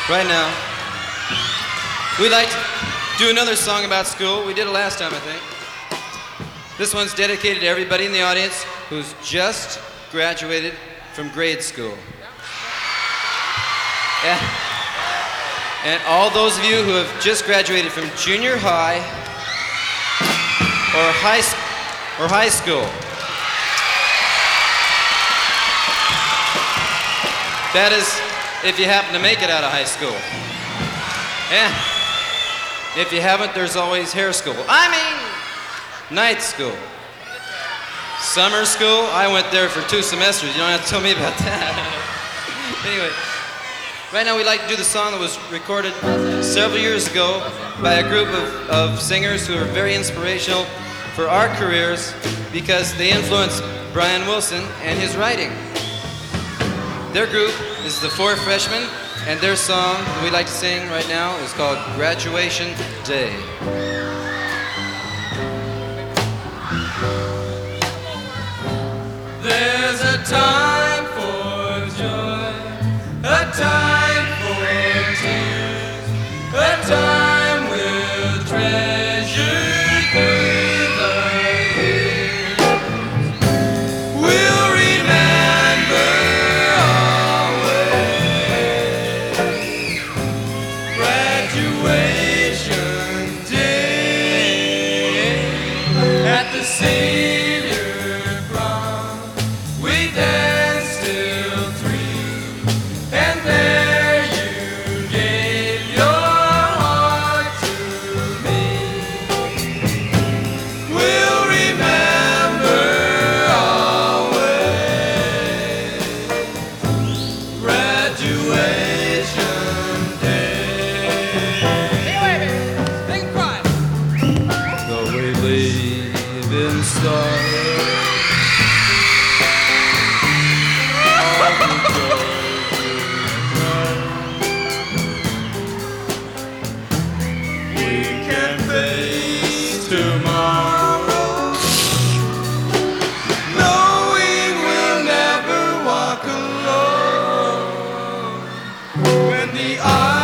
Right now, we'd like to do another song about school. We did it last time, I think. This one's dedicated to everybody in the audience who's just graduated from grade school. And all those of you who have just graduated from junior high or high school. That is, if you happen to make it out of high school. And if you haven't, there's always hair school. Night school. Summer school, I went there for 2 semesters. You don't have to tell me about that. Anyway, right now we'd like to do the song that was recorded several years ago by a group of singers who are very inspirational for our careers because they influenced Brian Wilson and his writing. Their group is the Four Freshmen, and their song that we'd like to sing right now is called Graduation Day. There's a time for joy, a time for tears, a time we'll treasure through the years. We'll remember always graduation day at the Savior prom. We danced till 3, and there you gave your heart to me. We'll remember always graduation day. Sing pride. Though we live in sorrow, we can face tomorrow, knowing we'll never walk alone. When the